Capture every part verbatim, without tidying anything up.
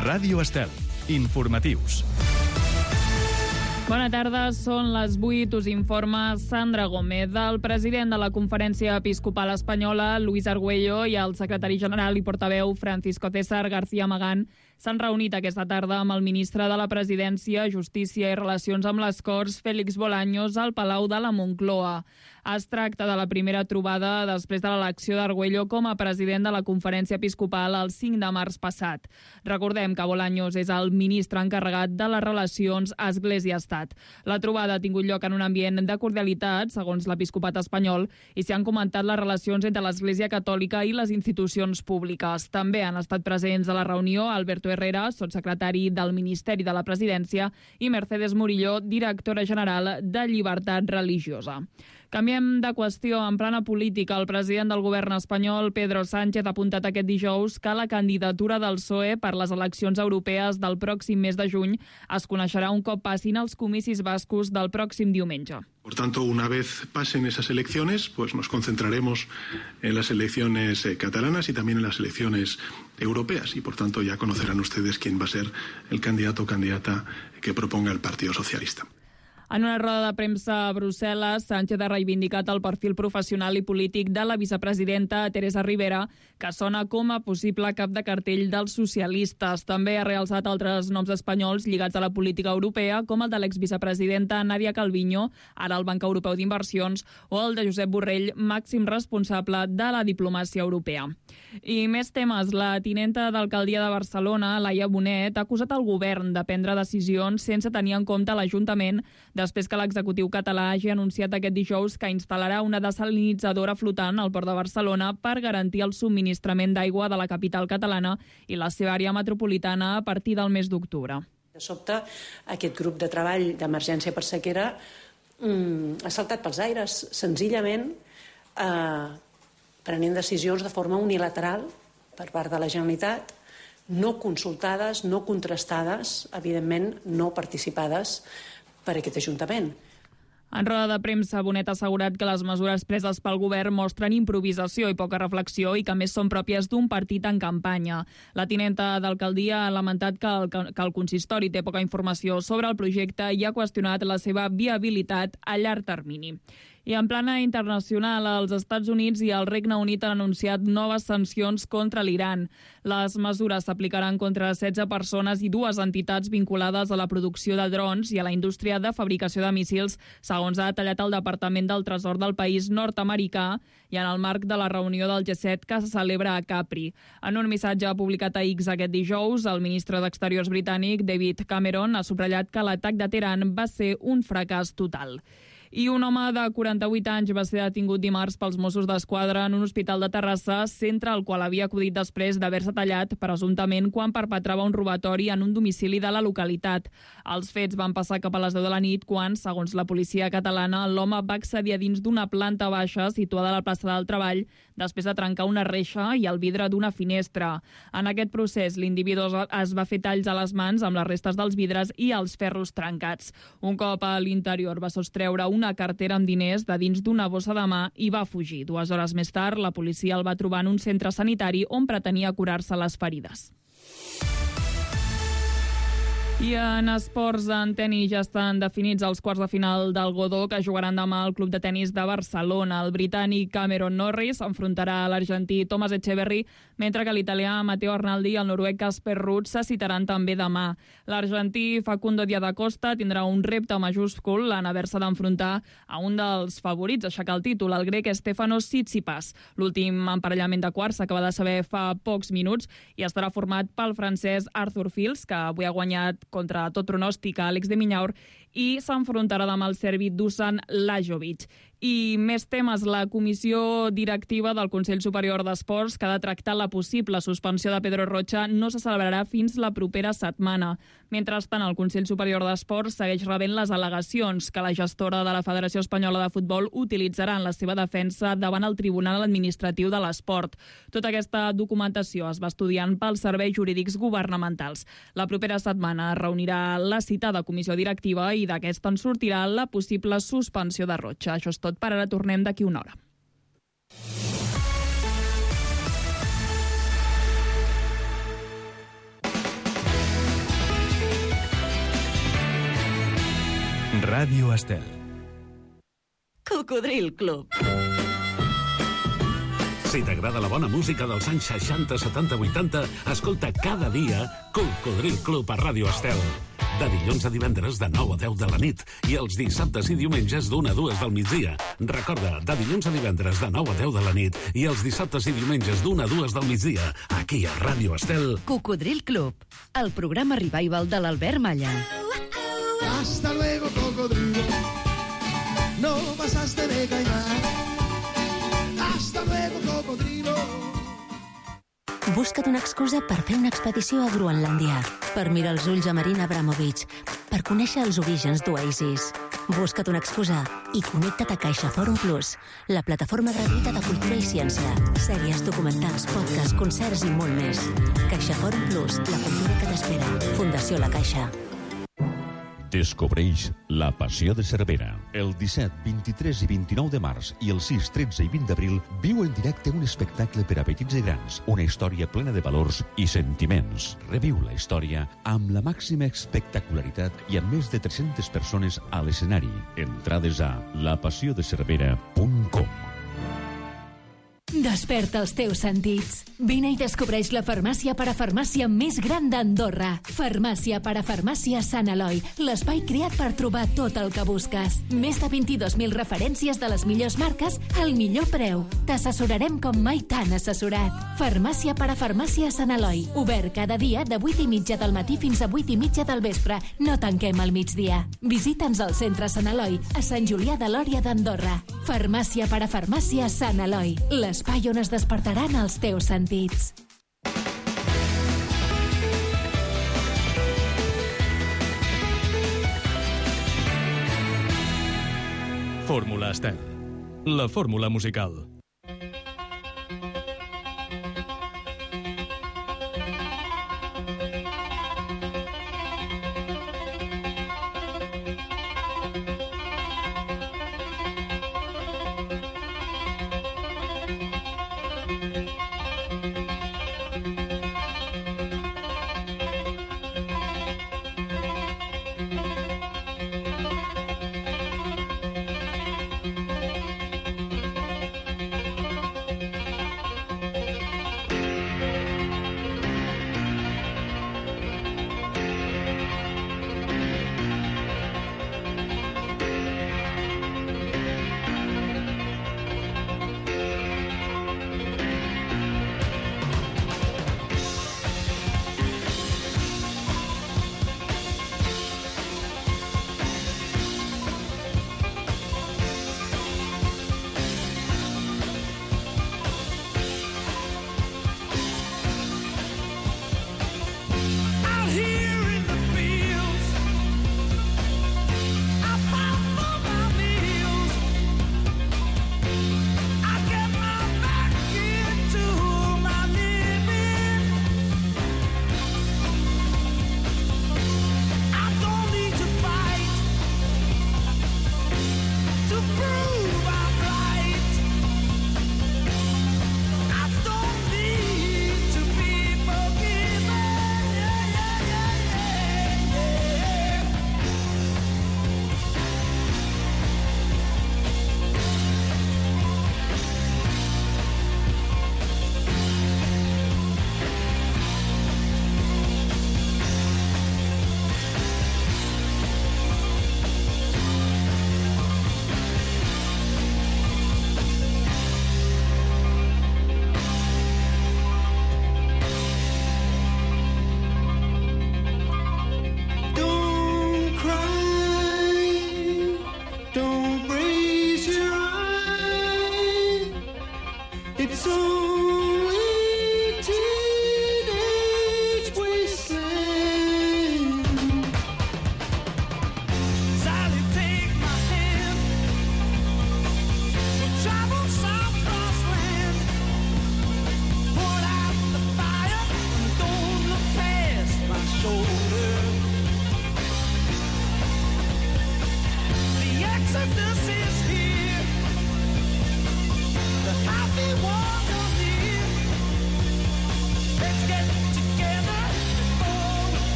Ràdio Estel. Informatius. Bona tarda, són les vuit, us informa Sandra Gómez. El president de la Conferència Episcopal Espanyola, Luis Argüello, i el secretari general i portaveu, Francisco César García Magán, s'han reunit aquesta tarda amb el ministre de la Presidència, Justícia i Relacions amb les Corts, Félix Bolaños, al Palau de la Moncloa. Es tracta de la primera trobada després de l'elecció d'Argüello com a president de la Conferència Episcopal el cinc de març passat. Recordem que Bolaños és el ministre encarregat de les relacions Església-Estat. La trobada ha tingut lloc en un ambient de cordialitat, segons l'Episcopat espanyol, i s'hi han comentat les relacions entre l'Església Catòlica i les institucions públiques. També han estat presents a la reunió Alberto Herrera, sotssecretari del Ministeri de la Presidència, i Mercedes Murillo, directora general de Llibertat Religiosa. Canviem de qüestió. En plana política, el president del govern espanyol, Pedro Sánchez, ha apuntat aquest dijous que la candidatura del P S O E per les eleccions europees del pròxim mes de juny es coneixerà un cop passin els comicis bascos del pròxim diumenge. Por tanto, una vez pasen esas elecciones, pues nos concentraremos en las elecciones eh, catalanas y también en las elecciones europeas. Y por tanto ya conocerán ustedes quién va a ser el candidato o candidata que proponga el Partido Socialista. En una roda de premsa a Brussel·les, Sánchez ha reivindicat el perfil professional i polític de la vicepresidenta Teresa Rivera, que sona com a possible cap de cartell dels socialistes. També ha realçat altres noms espanyols lligats a la política europea, com el de l'exvicepresidenta Nadia Calviño, ara al Banc Europeu d'Inversions, o el de Josep Borrell, màxim responsable de la diplomàcia europea. I més temes. La tinenta d'alcaldia de Barcelona, Laia Bonet, ha acusat el govern de prendre decisions sense tenir en compte l'Ajuntament després que l'executiu català hagi anunciat aquest dijous que instal·larà una desalinitzadora flotant al Port de Barcelona per garantir el subministrament d'aigua de la capital catalana i la seva àrea metropolitana a partir del mes d'octubre. De sobte, aquest grup de treball d'emergència per sequera mm, ha saltat pels aires, senzillament eh, prenent decisions de forma unilateral per part de la Generalitat, no consultades, no contrastades, evidentment no participades per aquest Ajuntament. En roda de premsa, Bonet ha assegurat que les mesures preses pel govern mostren improvisació i poca reflexió i que més són pròpies d'un partit en campanya. La tinenta d'alcaldia ha lamentat que el, que el consistori té poca informació sobre el projecte i ha qüestionat la seva viabilitat a llarg termini. I en plana internacional, els Estats Units i el Regne Unit han anunciat noves sancions contra l'Iran. Les mesures s'aplicaran contra setze persones i dues entitats vinculades a la producció de drons i a la indústria de fabricació de míssils, segons ha detallat el Departament del Tresor del país nord-americà i en el marc de la reunió del G set que se celebra a Capri. En un missatge publicat a X aquest dijous, el ministre d'Exteriors britànic, David Cameron, ha subratllat que l'atac de Teheran va ser un fracàs total. I un home de quaranta-vuit anys va ser detingut dimarts pels Mossos d'Esquadra en un hospital de Terrassa, centre al qual havia acudit després d'haver-se tallat, presumptament, quan perpetrava un robatori en un domicili de la localitat. Els fets van passar cap a les deu de la nit quan, segons la policia catalana, l'home va accedir a dins d'una planta baixa situada a la plaça del Treball després de trencar una reixa i el vidre d'una finestra. En aquest procés, l'individu es va fer talls a les mans amb les restes dels vidres i els ferros trencats. Un cop a l'interior va sostreure un una cartera amb diners de dins d'una bossa de mà i va fugir. Dues hores més tard, la policia el va trobar en un centre sanitari on pretenia curar-se les ferides. I en esports, en tenis, ja estan definits els quarts de final del Godó que jugaran demà al Club de Tenis de Barcelona. El britànic Cameron Norris enfrontarà a l'argentí Thomas Etcheverry, mentre que l'italià Matteo Arnaldi i el noruec Casper Ruud se citaran també demà. L'argentí Facundo Diadacosta tindrà un repte majúscul en haver-se d'enfrontar a un dels favorits a aixecar el títol, el grec Stefanos Tsitsipas. L'últim emparellament de quarts s'acaba de saber fa pocs minuts i estarà format pel francès Arthur Fils, que avui ha guanyat contra tot pronòstic a Àlex de Minaur, i s'enfrontarà demà al serbi Dusan Lajovic. I més temes. La Comissió Directiva del Consell Superior d'Esports, que ha de tractar la possible suspensió de Pedro Rocha, no se celebrarà fins la propera setmana. Mentrestant, el Consell Superior d'Esports segueix rebent les al·legacions que la gestora de la Federació Espanyola de Futbol utilitzarà en la seva defensa davant el Tribunal Administratiu de l'Esport. Tota aquesta documentació es va estudiant pels serveis jurídics governamentals. La propera setmana es reunirà la citada Comissió Directiva i d'aquesta en sortirà la possible suspensió de Rocha. Això és tot per ara, tornem d'aquí una hora. Ràdio Estel. Cocodril Club. Si t'agrada la bona música dels anys seixanta, setanta, vuitanta, escolta cada dia Cocodril Club a Ràdio Estel. De dilluns a divendres de nou a deu de la nit i els dissabtes i diumenges d'una a dues del migdia. Recorda, de dilluns a divendres de nou a deu de la nit i els dissabtes i diumenges d'una a dues del migdia, aquí a Ràdio Estel. Cocodril Club, el programa revival de l'Albert Malla. Hasta luego, cocodrilo. No pasaste de caimán. Hasta luego, cocodrilo. Busca't una excusa per fer una expedició a Groenlàndia, per mirar els ulls a Marina Abramovic, per conèixer els orígens d'Oasis. Busca't una excusa i connecta't a CaixaForum Plus, la plataforma gratuïta de cultura i ciència, sèries, documentals, podcasts, concerts i molt més. CaixaForum Plus, la cultura que t'espera. Fundació La Caixa. Descobreix La Passió de Cervera. El disset, vint-i-tres i vint-i-nou de març i el sis, tretze i vint d'abril viu en directe un espectacle per a petits i grans, una història plena de valors i sentiments. Reviu la història amb la màxima espectacularitat i amb més de tres-centes persones a l'escenari. Entrades a la passió de cervera punt com. Desperta els teus sentits. Vine i descobreix la farmàcia parafarmàcia més gran d'Andorra. Farmàcia parafarmàcia Sant Eloi, l'espai creat per trobar tot el que busques. Més de vint-i-dos mil referències de les millors marques al millor preu. T'assessorarem com mai t'han assessorat. Farmàcia parafarmàcia Sant Eloi, obert cada dia de vuit i mitja del matí fins a vuit i mitja del vespre. No tanquem al migdia. Visita'ns al centre Sant Eloi, a Sant Julià de Lòria d'Andorra. Farmàcia parafarmàcia Sant Eloi, l'espai on es despertaran els teus sentits. Fórmula Estel, la fórmula musical.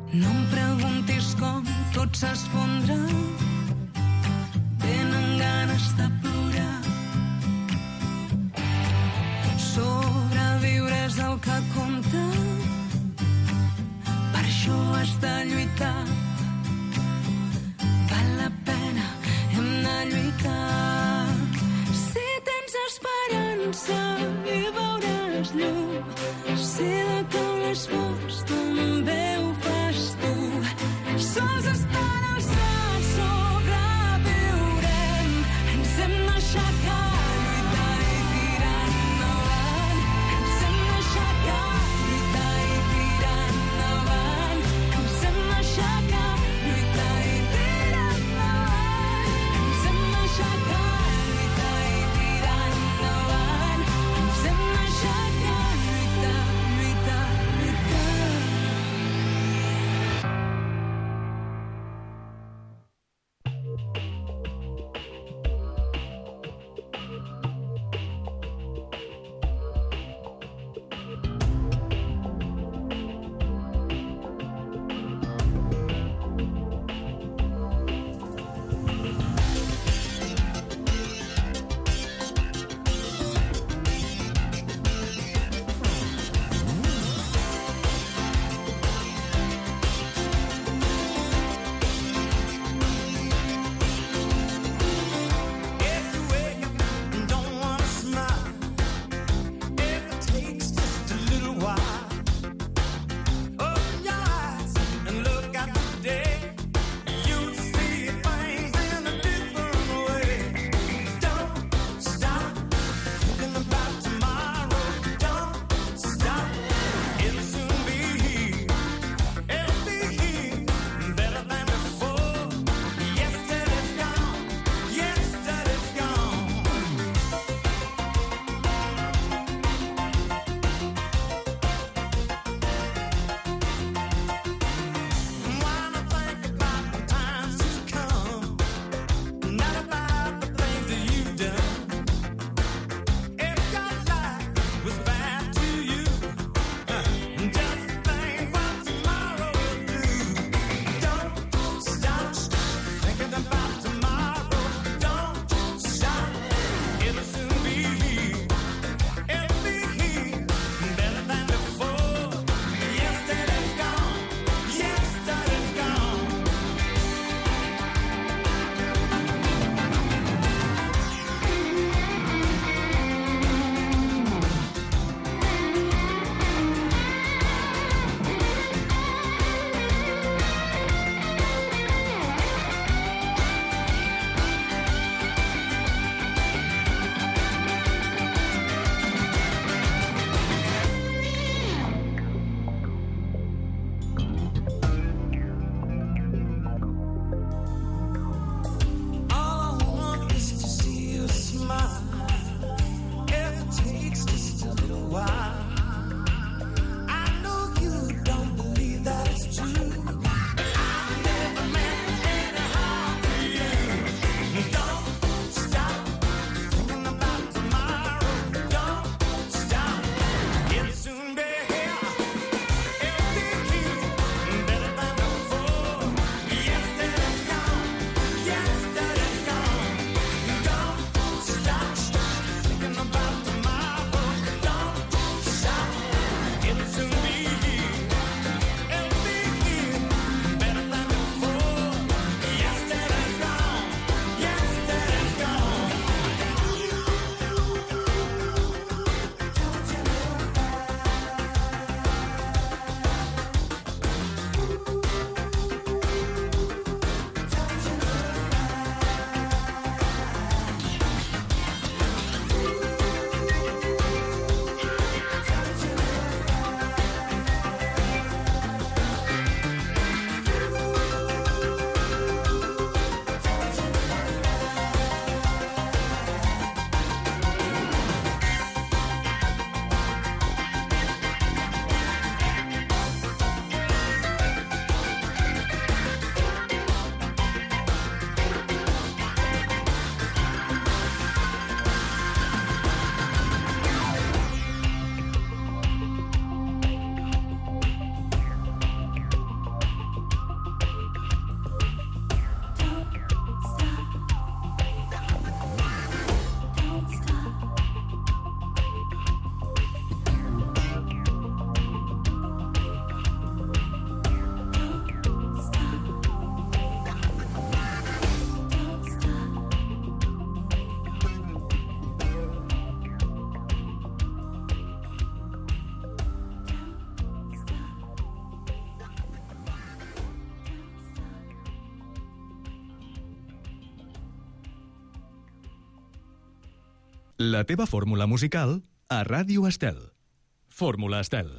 No em preguntis com tot s'esfondra, tenen ganes de plorar. Sobreviure és el que compta, per això has de lluitar. Val la pena, hem de lluitar. Si tens esperança i veuràs llum, si de tot l'esforç també ho fas tu. Sols estan alçats, sobreviurem. Ens hem d'aixecar, lluitar i tirar endavant. Ens hem d'aixecar, lluitar i tirar endavant. Ens hem d'aixecar. La teva fórmula musical a Ràdio Estel. Fórmula Estel.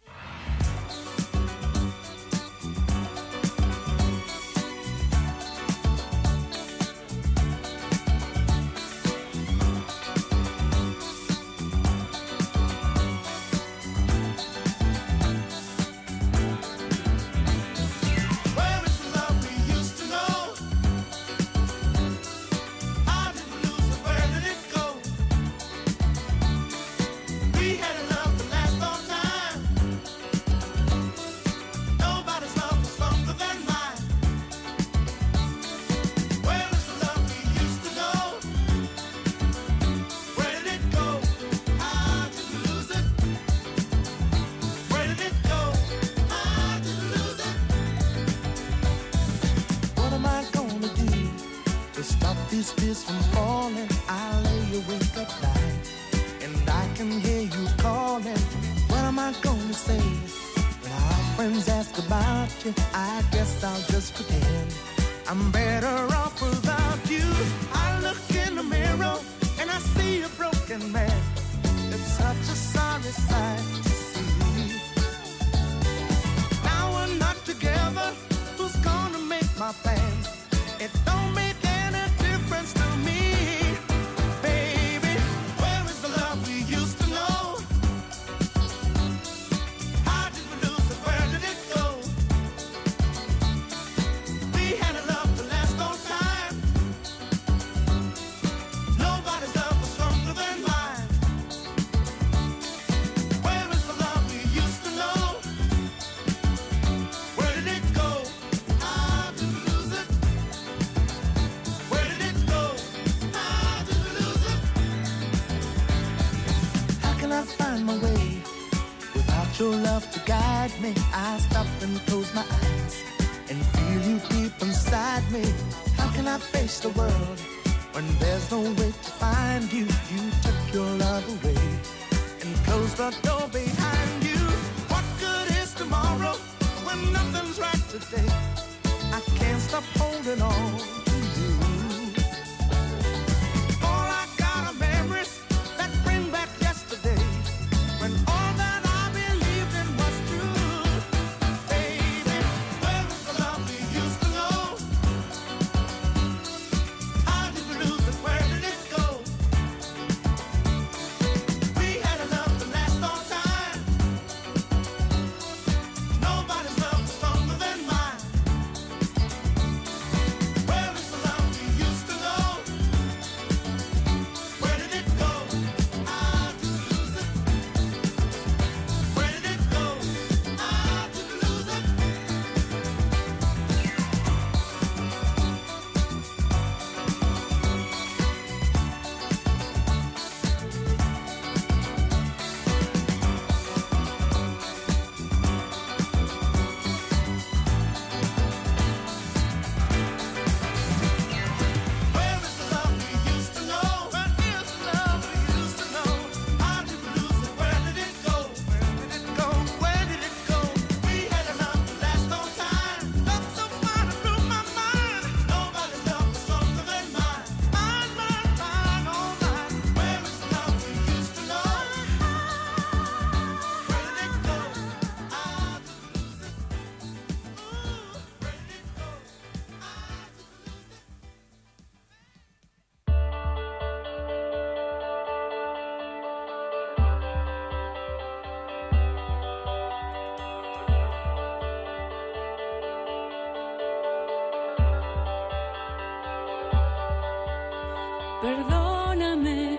Perdóname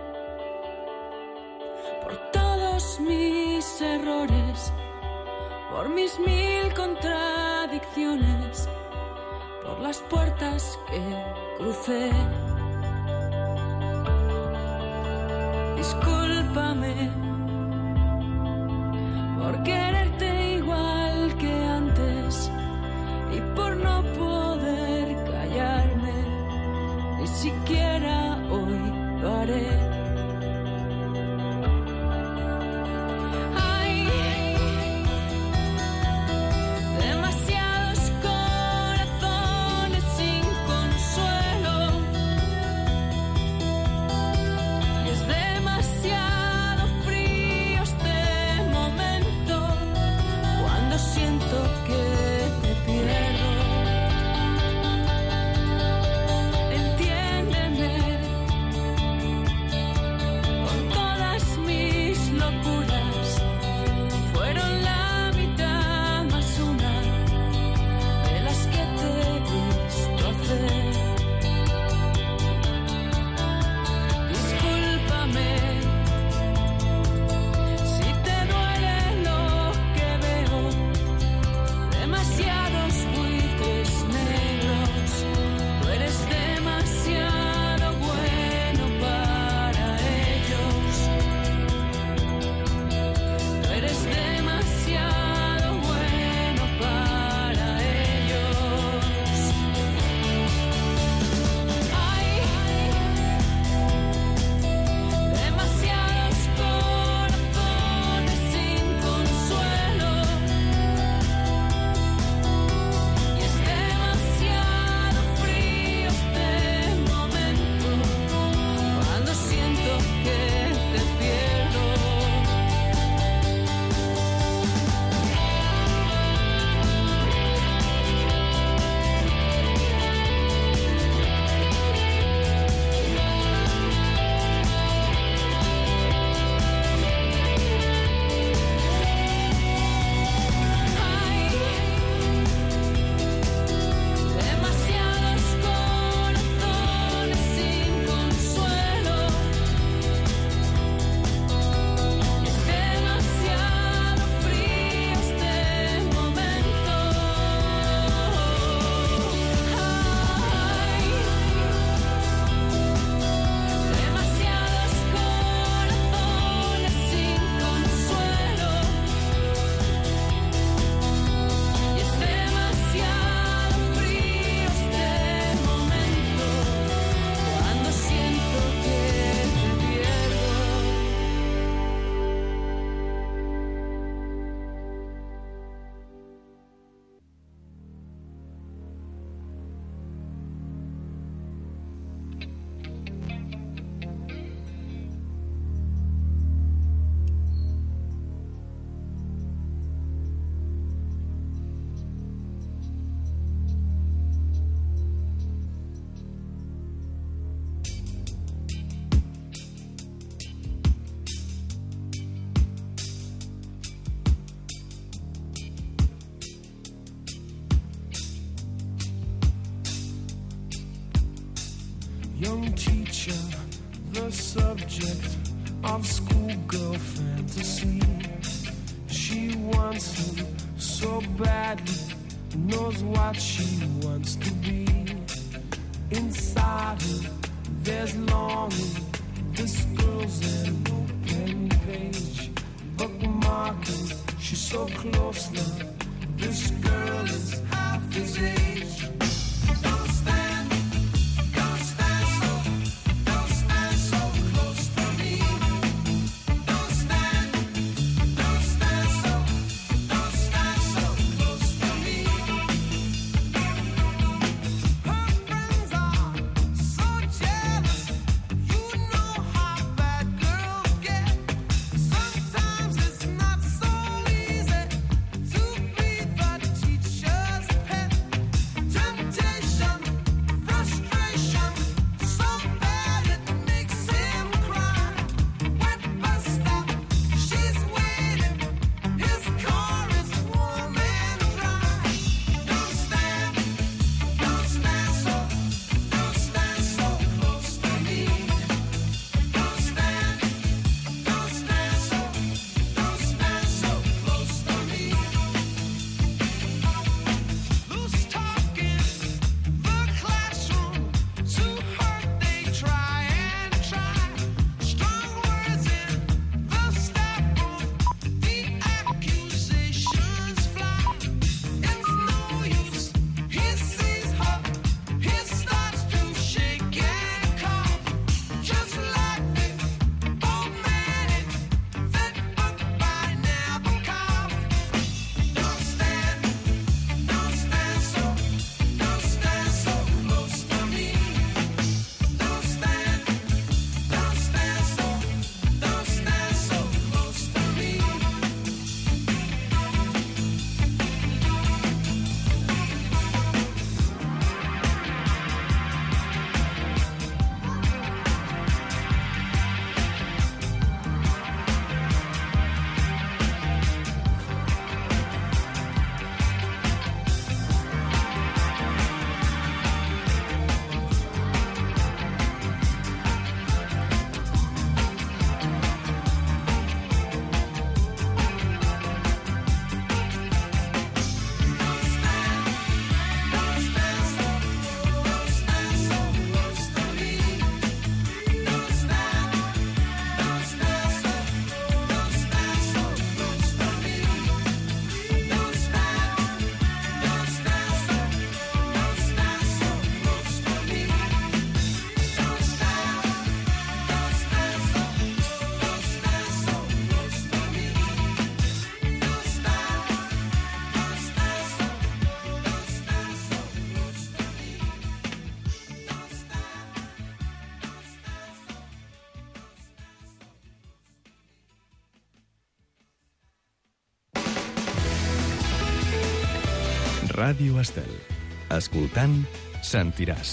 por todos mis errores, por mis mil contradicciones, por las puertas que crucé. Discúlpame por quererte igual que antes y por no poder callarme, ni siquiera hoy lo haré. Es young teacher, the subject of schoolgirl fantasy. She wants him so badly, knows what she wants to be. Inside her, there's longing. This girl's an open page, bookmarking. She's so close now. This girl is half his age. Don't stand, don't stand so, don't stand so close to me. Don't stand, don't stand so, don't stand so close to me. Her friends are so jealous. You know how bad girls get. Sometimes it's not so easy to be the teacher's pet. Temptation, frustration, so bad it makes him cry. Wet bus stop, she's waiting. His car is warm and dry. Don't stand, don't stand so, don't stand so close to me. Don't stand, don't stand so, don't stand so close to me. Loose talk in the classroom, to hurt they try and try. Strong words in the staff room, the accusations fly. It's no use, he sees her, he starts to shake and cough. Just like the old man in that book by Nabokov. Don't stand, don't stand so, don't stand so close to me. Don't stand, don't stand so, don't stand so close to me. Ràdio Estel. Escoltant, sentiràs.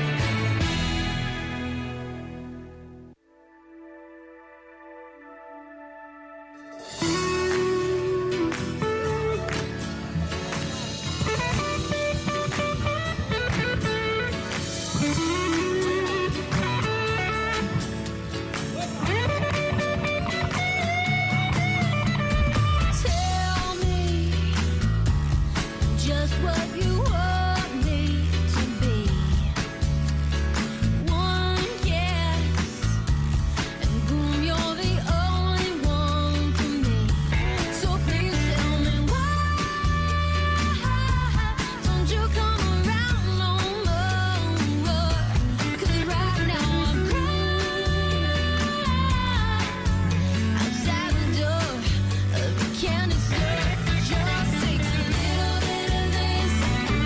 Tell me just what you want me to be. One yes, and boom, you're the only one for me. So please tell me why don't you come around no more? 'Cause right now I'm crying outside the door of the candy store. Just takes a little bit of this, a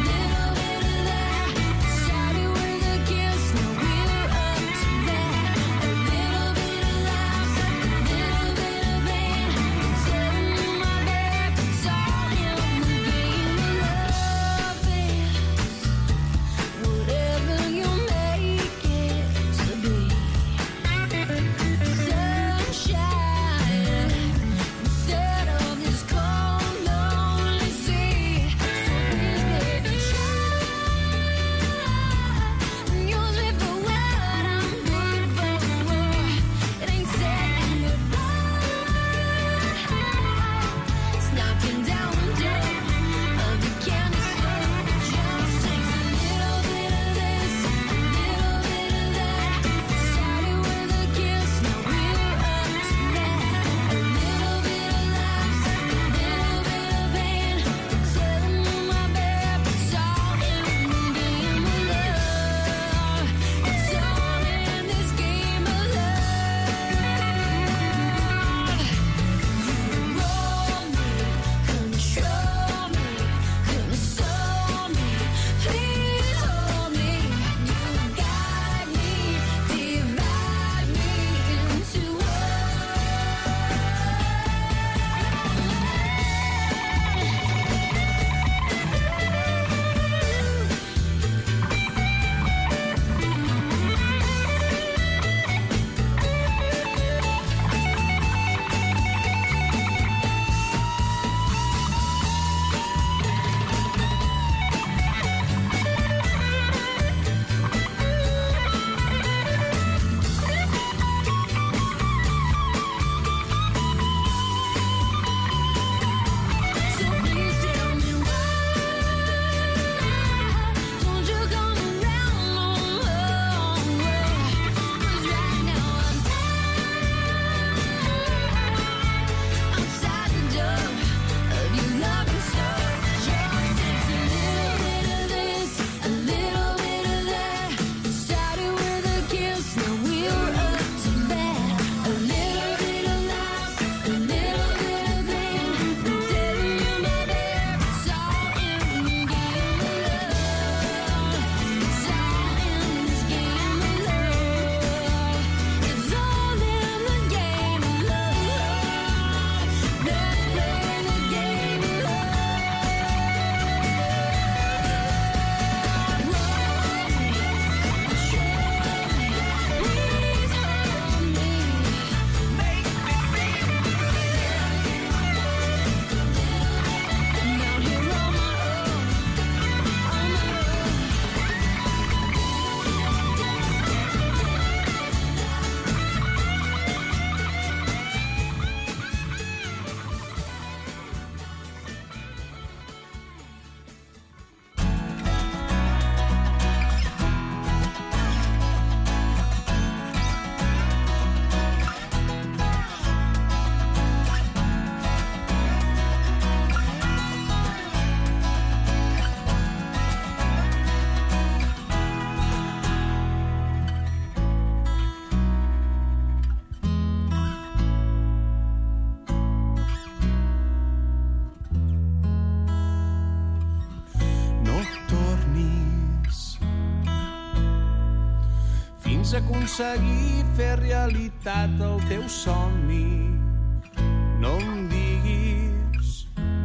aconseguir fer realitat el teu somni. No em diguis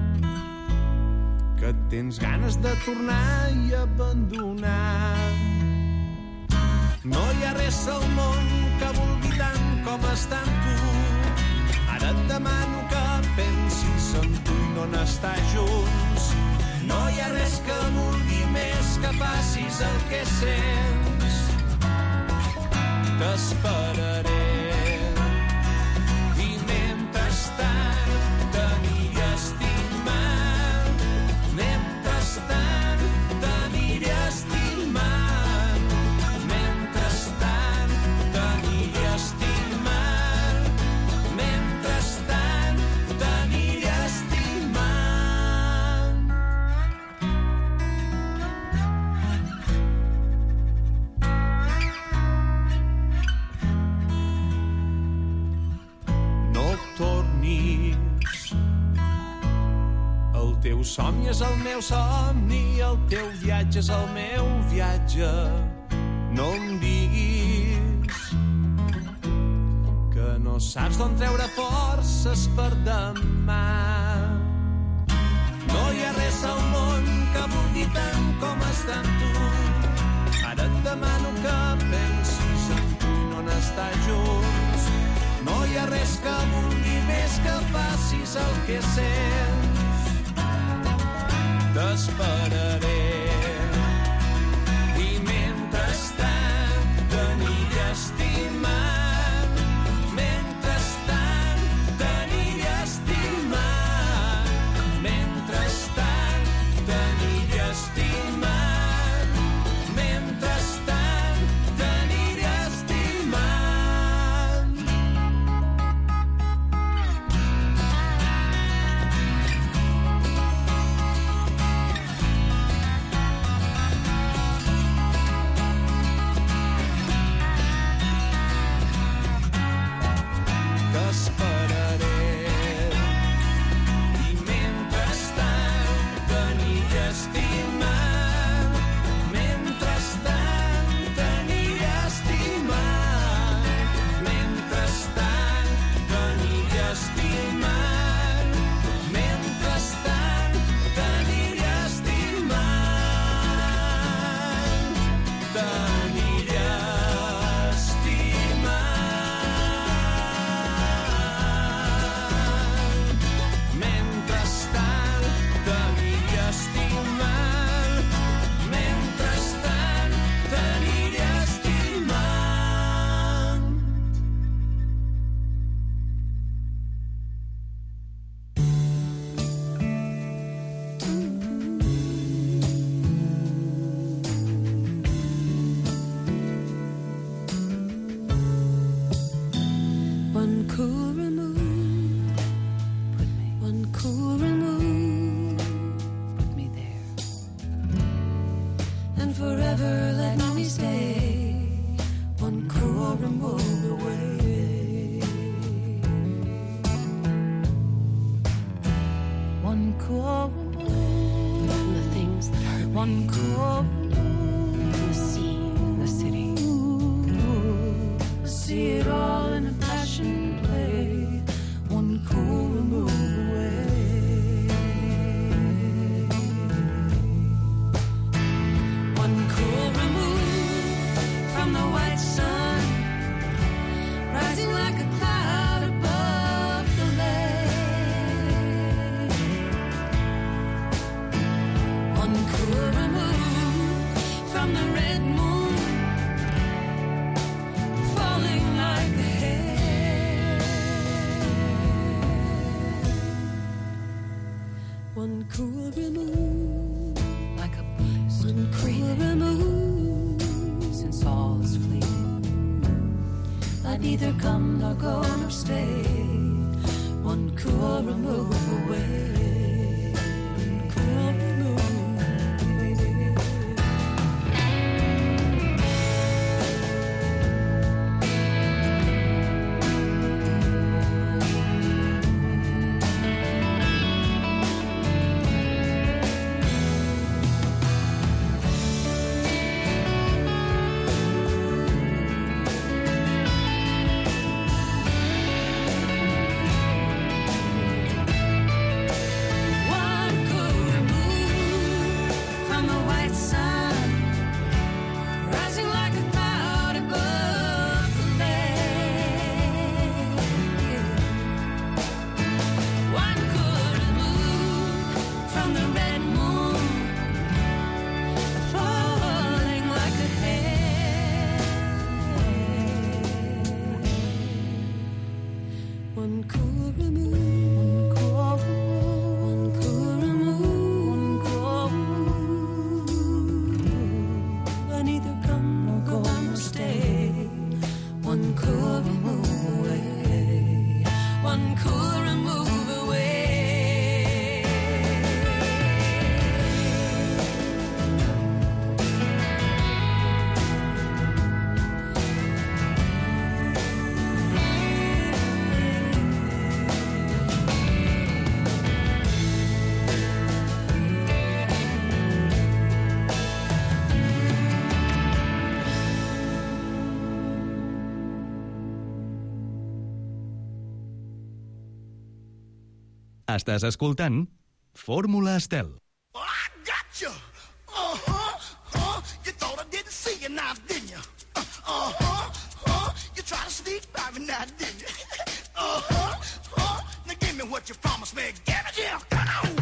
que tens ganes de tornar i abandonar. No hi ha res al món que vulgui tant com estar amb tu. Ara et demano que pensis en tu i no en estar junts. No hi ha res que vulgui més que facis el que sents. T'esperaré i mentrestant t'aniré estimant. Mentrestant t'aniré estimant. Mentrestant t'aniré estimant. Mentrestant t'aniré estimant. Tornis. El teu somni és el meu somni, el teu viatge és el meu viatge. No em diguis que no saps d'on treure forces per demà. No hi ha res al món que vulgui tant com estar amb tu. Ara et demano que pensis en tu i no en estar junts. No hi ha res que vulgui més que facis el que sents. T'esperaré i mentrestant t'aniré estimant. Mentrestant t'aniré estimant. Mentrestant t'aniré estimant. Mentrestant t'aniré estimant. Neither come nor go nor stay. One cool remove away. Cool remove. Estàs escoltant Fórmula Estel. Gotcha! Uh-huh, uh, you thought I didn't see you now, didn't you? Uh, uh-huh, uh, you tried to sneak by me now, didn't you? Uh-huh, uh, now give me what you promised me. Give it here, come on!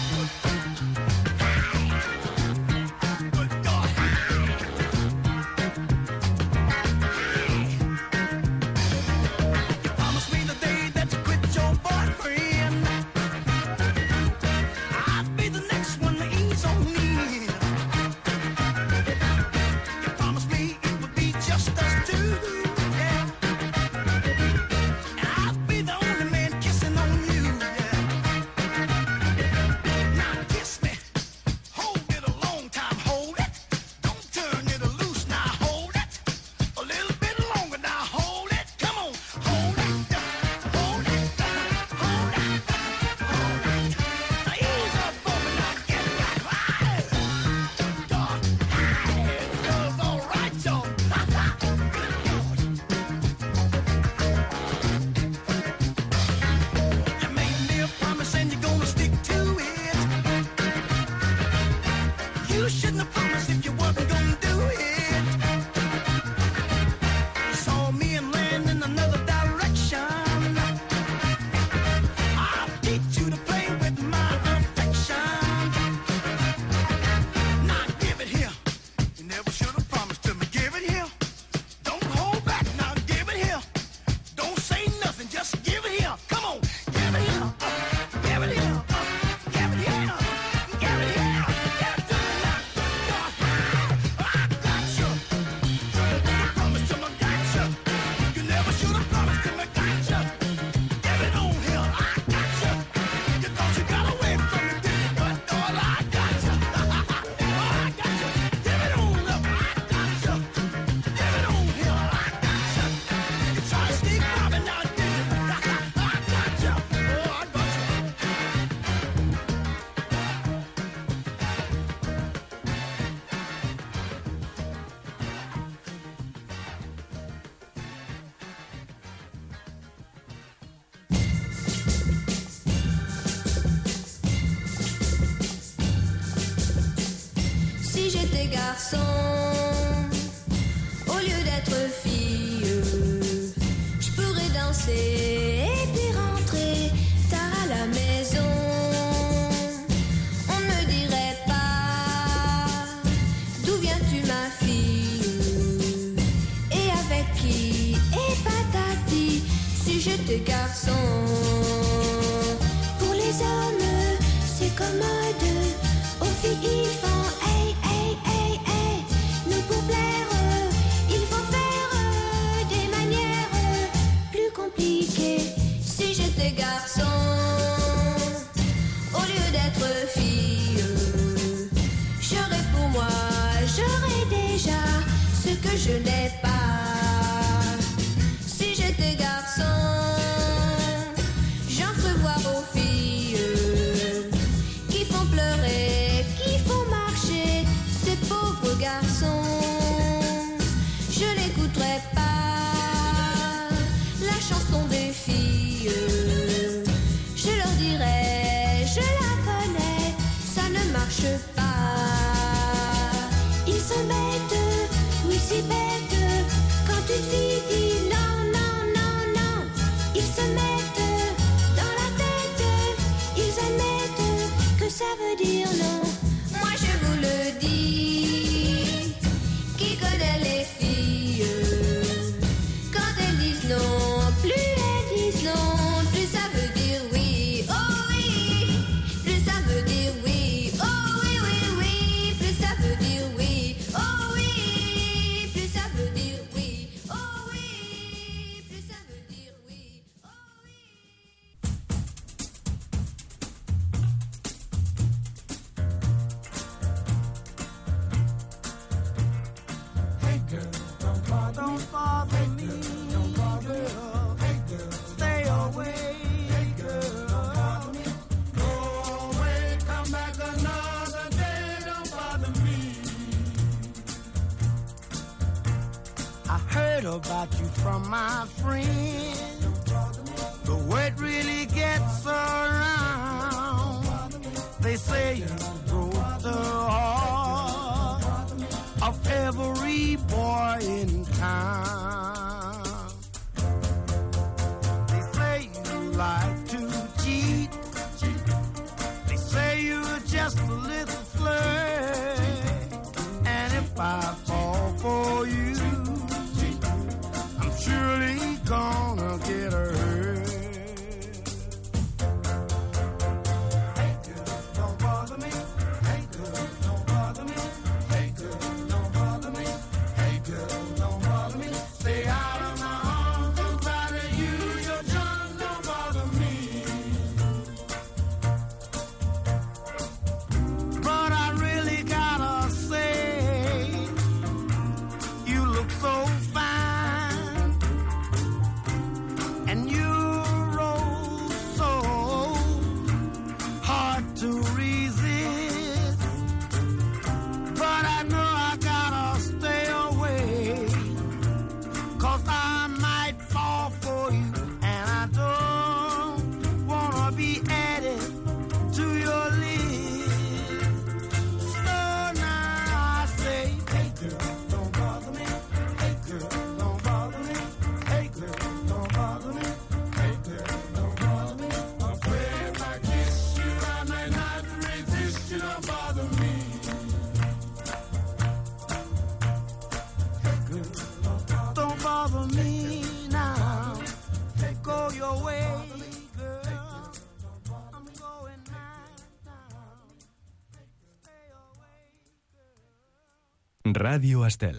Garçon, au lieu d'être fille, je pourrais danser et puis rentrer tard à la maison. On ne dirait pas d'où viens-tu ma fille et avec qui et patati si j'étais garçon. Pour les hommes c'est commode, aux filles ils font hey hey hey hey. Nous pour plaire il faut faire des manières plus compliquées. Si j'étais garçon, au lieu d'être fille, j'aurais pour moi, j'aurais déjà ce que je n'ai pas. Si j'étais garçon, j'en ferais voir aux filles qui font pleurer, qui font marcher ces pauvres garçons. Je n'écouterai pas la chanson des filles. Je leur dirai, je la connais, ça ne marche pas. Ils sont bêtes, oui si bêtes, quand une fille dit non, non, non, non. Ils se mettent dans la tête, ils admettent que ça veut dire non. Moi je vous le dis, qui connaît les filles, quand elles disent non, plus elles disent non, plus ça veut dire oui, oh oui, plus ça veut dire oui, oh oui, oui, oui, plus ça veut dire oui, oh oui, plus ça veut dire oui, oh oui, plus ça veut dire oui, oh oui. Hey girl, don't bother, don't bother me. Don't bother, girl. Hey girl, stay away. Hey girl, don't bother me. Go away, come back another day. Don't bother me. I heard about you from my friend. The word really gets around. They say you broke the heart of every boy in town. They say you like to cheat. They say you're just a little flirt. And if I fall for you, I'm surely gonna get hurt. Ràdio Estel.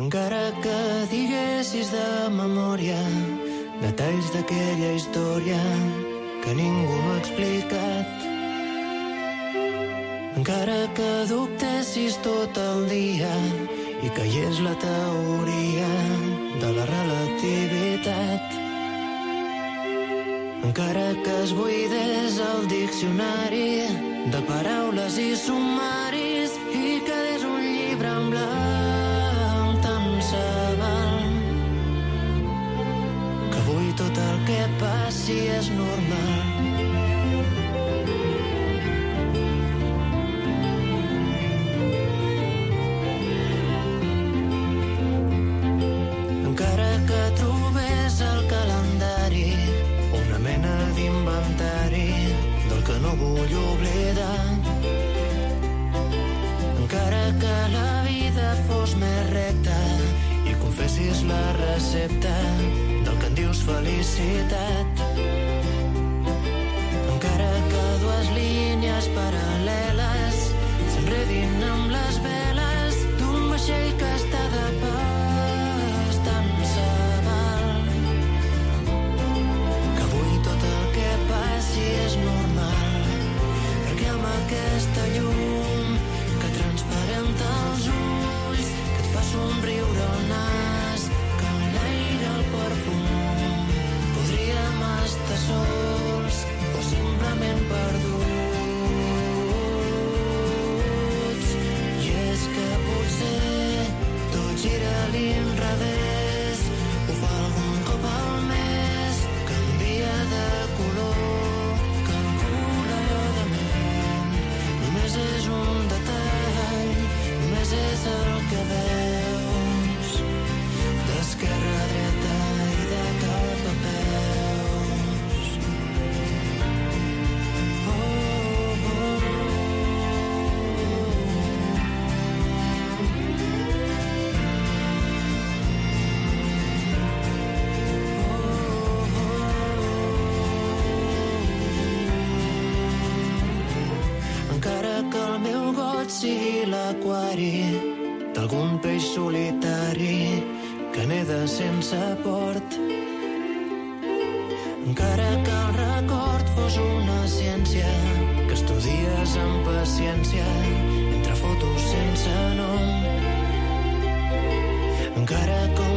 Encara que diguessis de memòria detalls d'aquella història que ningú no ha explicat. Encara que dubtessis tot el dia i caiés la teoria de la relativitat. Encara que es buidés el diccionari de paraules i sumaris i quedés un llibre en blanc, tant se val que avui tot el que passi és normal. Encara que trobés el calendari una mena d'inventari del que no vull oblidar. Encara que la vida fos més recta i confessis la recepta del que en dius felicitat. Encara que dues línies paral·leles s'enredin amb les veles d'un vaixell que està de pas, tant se val que avui tot el que passi és normal, perquè amb aquesta llum que transparenta els ulls, que et fa somriure el nas, que en l'aire el perfum, podríem estar sols o simplement perduts. I és que potser tot gira a l'inrevés, ho fa algun cop al mes, canvia de color, calculadament. Només és un detall, només és el que veus, d'esquerra a dreta i de cap a peus. Oh, oh, oh. Encara que el meu got sigui l'aquari d'algun peix solitari que neda sense port. Encara que el record fos una ciència que estudies amb paciència entre fotos sense nom. Encara que